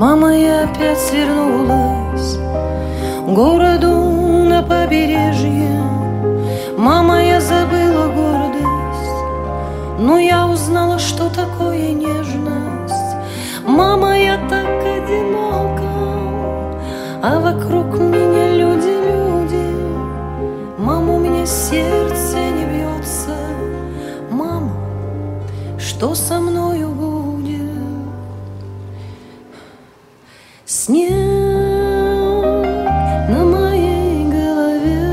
Мама, я опять свернулась к городу на побережье. Мама, я забыла гордость, но я узнала, что такое нежность. Мама, я так одинока, а вокруг меня люди, люди. Мама, у меня сердце не бьется. Мама, что со мною будет? Снег на моей голове,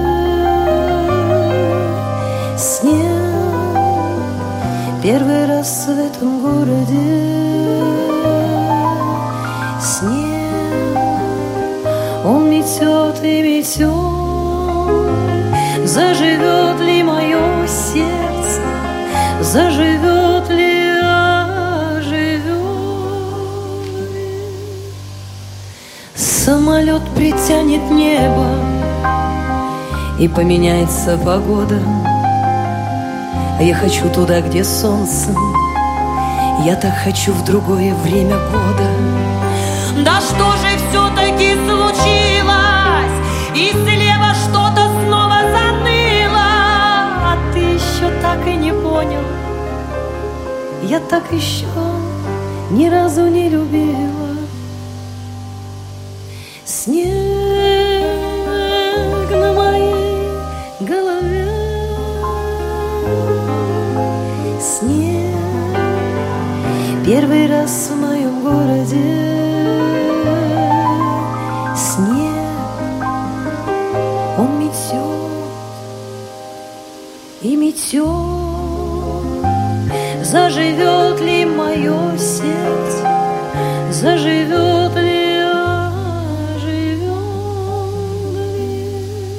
снег первый раз в этом городе, снег он метет и метет. Заживет ли мое сердце, заживет ли, оживет ли? Самолет притянет небо, и поменяется погода. А я хочу туда, где солнце, я так хочу в другое время года. Да что же все-таки случилось? И слева что-то снова заныло. А ты еще так и не понял. Я так еще ни разу не любила. Снег на моей голове, снег первый раз в моем городе, снег он метет и метет. Заживет ли мое сердце, заживет ли, оживет ли?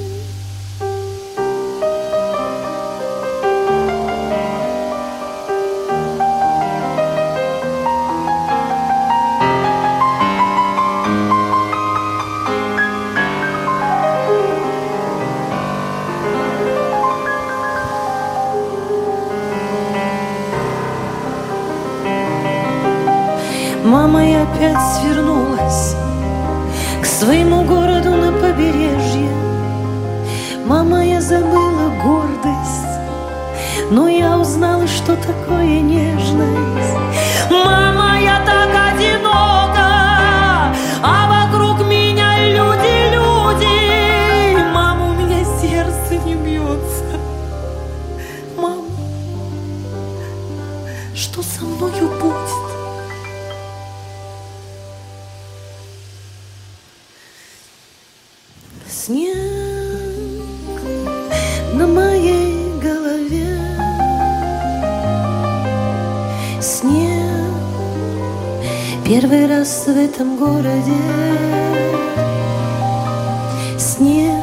Мама, я опять свернулась к своему городу на побережье. Мама, я забыла гордость, но я узнала, что такое нежность. Мама, я так одинока, а вокруг меня люди, люди. Мама, у меня сердце не бьется. Мама, что со мною будет? Снег на моей голове, снег первый раз в этом городе, снег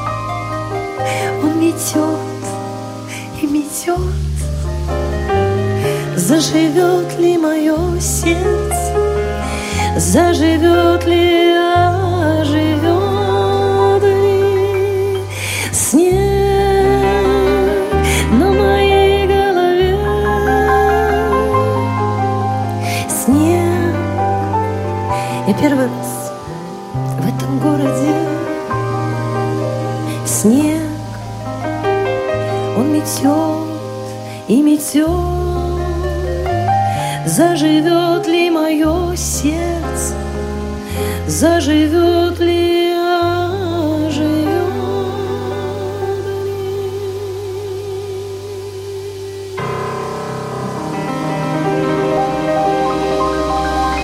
он метет и метет. Заживет ли мое сердце, заживет ли, оживет? Снег на моей голове, снег. Я первый раз в этом городе, снег он метет и метет. Заживет ли мое сердце, заживет ли?